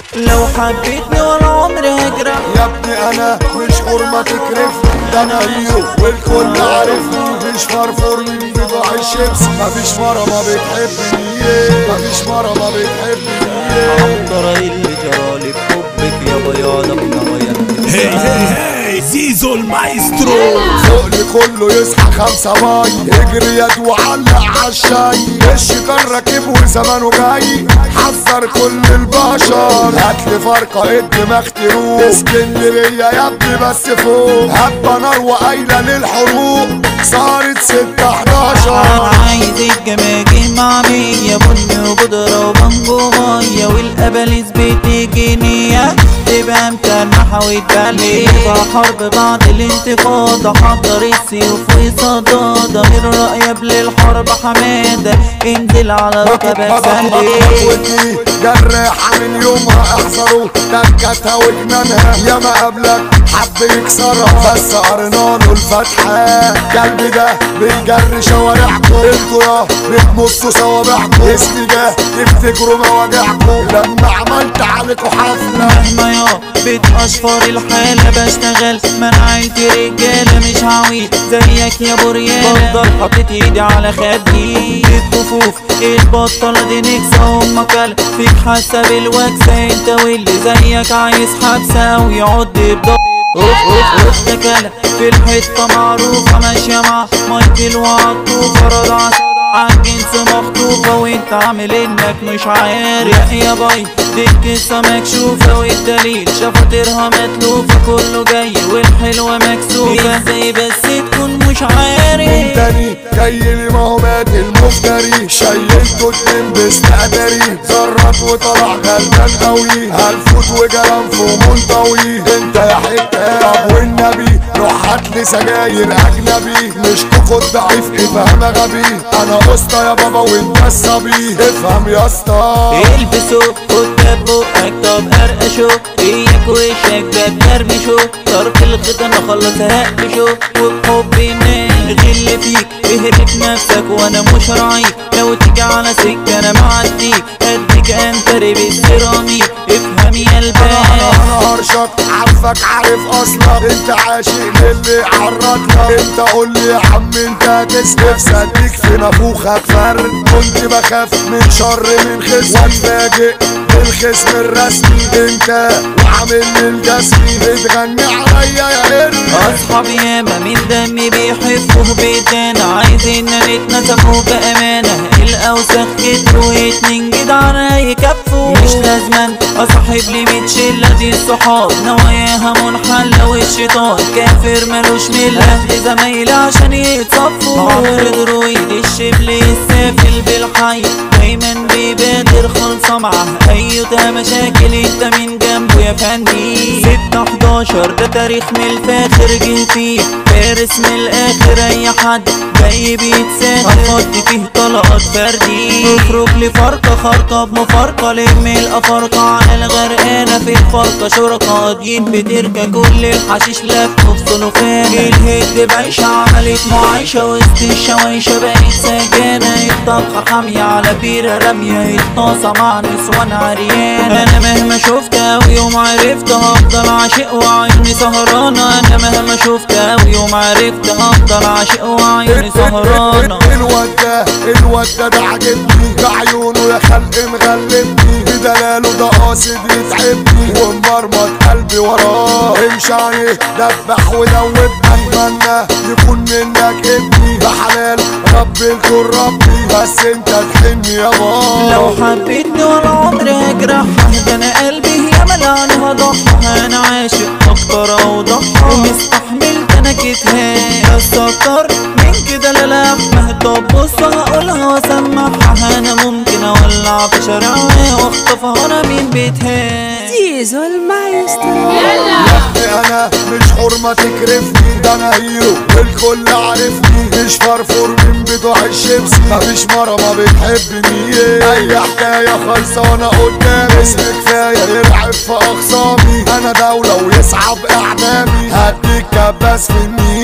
لو حبيتني ولا عمري هجرح. يا ابني انا مش حرمة تكرفني، ده انا هيرو والكل عارفني، مش فرفور من بضاع الشيبس، مفيش مرة ما بتحبني، مفيش مرة ما بتحبني. ترى اللي جرالي بحبك يا بياضة بنوايا. هي زيزو المايسترو. فوقلي كله يصحى 5 ماي، اجري يد وعلق عالشاي، الشيطان راكب وزمانه جاي، حذر كل البشر، هاتلي فرقة الدماغ تروق، اسكندرية يا ابني بس فوق، هبة نار وقايلة للحروق، صارت 6-11. عايز الجماجم مع مية بن وبودرة وبنجو مية، والقباليز بتجينية تبقى متنحة وتبلي حرب بعد الانتفاضة، حضر السيوف وصدادة من رأي قبل الحرب حمادة، انزل على ركبك سندي. جراحة من يومها احذروا تكتها وجنانها، ياما قبلك حب يكسرها بس قرنانه الفتحة، قلبي ده بيجري شوارعكم، انتوا يا بتمصوا صوابعكم، اسمي ده تفتكروا مواجعكم لما عملت عليكوا حفلة. مهما يا بتأشفر الحالة بشتغل منعيت رجالة، مش هعويل زيك يا بريالة، بفضل حطيت ايدي على خدي الكفوف، البطلة دي نكسة امك فيك حاسة بالوكسة، انت واللي زيك عايز حبسة ويقعد بضغط. تكالة في الحتة معروفة ماشية مع مايكل وعطوفة، رضعت عالجنس مخطوفة وانت عامل انك مش عارف يا باي، دي القصة مكشوفة والدليل شفاطرها متلوفة، كله جاي والحلوة مكسوفة، ازاي بس تكون مش عارف. من تاني جاي لي ما هو مات المفتري، شيلته 2 باستقدري، زرط وطلع غلبان قوي، هلفوت وجلنفه منطوي، انت يا حتة طب والنبي روح هاتلي سجاير اجنبي، مش تاخد ضعيف افهم غبي، انا قسطة يا بابا وانت الصبي، افهم يا اسطى. البسوا قدام بقك طب قرقشوا، اياك وشك ده بترمشوا، ترك الختان اخلص هقفشوا، وبحب الناس غل فيك اهرب نفسك وانا مش راعيك، لو تيجي على سكة انا معديك، اديك انت ريب السيراميك، افهم يا الباب. انا هرشك عارفك عارف اصلك، انت عاشق للي عرضلك، انت قول لي يا عم انت تسلف، صديق في نافوخك فرد، كنت بخاف من شر من خصم واتفاجئ بالخصم الرسمي، انت وعامل لي الجسمي بتغني عليا يا قرد. اصحابي ياما من دمي بيحبوا بيتنا، عايزين نتنسفوا بامانه، الاوسخ كتروا واتنين جدعان هيكفوا، مش لازما اصاحب لي 100 شله، دي الصحاب نواياها منحله، والشيطان كافر ملوش مله، زمايلي عشان يتصفوا، عمر درويد الشبل السافل بالحي، دايما بيبادر خلصة معاه ايوتا مشاكل، انت من جنبه يا فندي. 6-11 ده تاريخ من الفاخر، جه فيه فارس من الاخر، اي حد جاي بيتسافر افضي فيه طلقات فردي، اخرج لفرقة خرقة بمفارقة، لم الافارقة على الغرقانة في الفرقة، شركة قاضيين بتركة كل الحشيش لفوا في سلوفانة، الهد بعيشة عملت معايشة وسط الشوايشة بقت سجانة، الطبخة حامية على بيرة رامية، الطاسة مع نسوان عريانة، انا مهما شفتها ويوم عرفتها افضل عاشق وعيوني سهرانة، انا مهما شفتها ويوم عرفتها افضل عاشق وعيوني سهرانة. الواد ده عجبني بعيونه يا خلق مغلبني، بدلاله ده قاصد يتعبني، ومرمط قلبي وراه، امشي عليه دبح ودوبني، اتمنى يكون منك ابني، ده حلال ربي الكل ربي، بس انت تحني يا بابا. لو حبيتني ولا عمري هجرحها، ده انا قلبي يا ملعني هضحها، انا عاشق اكتر اوضحها، ومستحمل تنكتها، بس اكتر من كده لا لحمة، طب بص هقولها واسمعها، انا ممكن اولع في شارعها واخطفها انا من بيتها. زيزو المايسترو. انا مش حرمة تكرفني، ده انا هيرو والكل عارفني، مش فرفور من بتوع الشيبس، مفيش مرة ما بتحبني، اي حكاية خلصانة قدامي، اسم كفاية يرعب في اخصامي، انا دولة ويصعب اعدامي، هديك كباس في النية.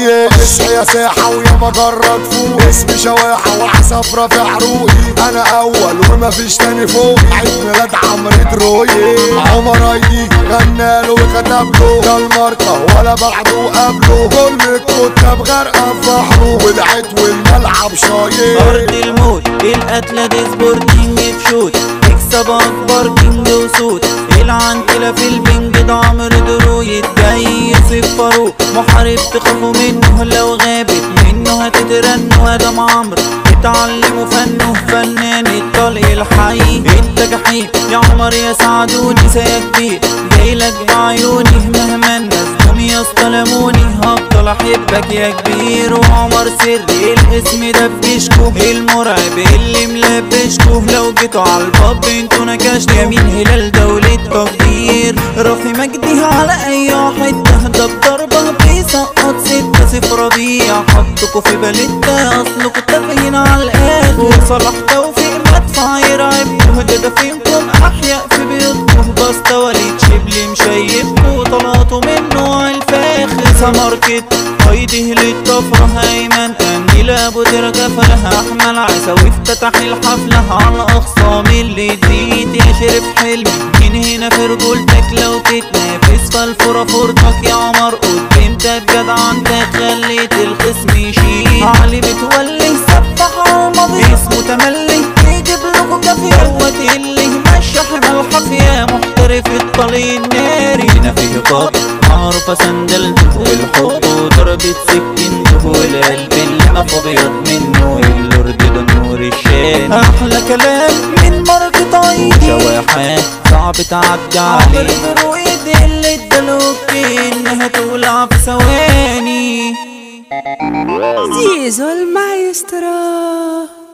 شايل اصحى يا ساحة ويا مجرد فوق اسمي شواحة وعسف رافع روقي انا اول ومفيش تاني فوقي عيد ميلاد عمرو دروي عمر ايدي غناله وكتب له ده الماركة ولا بعده قبله كل الكتاب غرقة في بحره ودعت والملعب شايل ارض الموت القتلة دي سبورتنج تشوت تكسب اكبر كينج وسود العنتلة في البنج ده عمرو دروي جاي يوسف فاروق محارب تخافوا منه لو غابت منه هتترنوا ادم عمرو اتعلموا فنه فنان الطلق الحي انت جحيم يا عمر يا سعدوني يا كبير جايلك بعيوني مهما الناس جم يستلموني هفضل احبك يا كبير وعمر سري الاسم ده بجيشكو المرعب اللي ملبشكو لو جيتوا عالباب انتوا نكشتوا يمين هلال دولة تقدير رافي مجدي على اي حتة ده بضربة بيسقط 6-0 ربيع حطكوا في بالتة اصلكوا تافهين على الاخر وصلاح توفيق مدفع يرعبكوا ده فينكم احياء في بيوتكم بس وليد شبلي مشيبكوا طلعتوا منه الفاخر سماركت هيدي للطفرة هيمن اني لابو ترجف لها احمل عيسى وافتتح الحفلة على اخصام اللي تزيد يا شرف حلمي من هنا في رجولتك لو تتنافس فالفرة فرطك يا عمر قدامتك جدع انت خليت الخصم يشيل علي بتولي سبح عمر اسمه تملي يجيب لكم كافية هو تقلي ماشي حمل حافية محترف الطلي الناري هنا فيه طابق معروفة سندلته والحب وضربة سكينته والقلب اللي ما فبيض منه اللورد ده نور الشام احلى كلام من ماركة عيدي شواحات صعب تعدي عليه عمرو دروي اللي ادالوك انها تولع في ثواني زيزو المايسترو.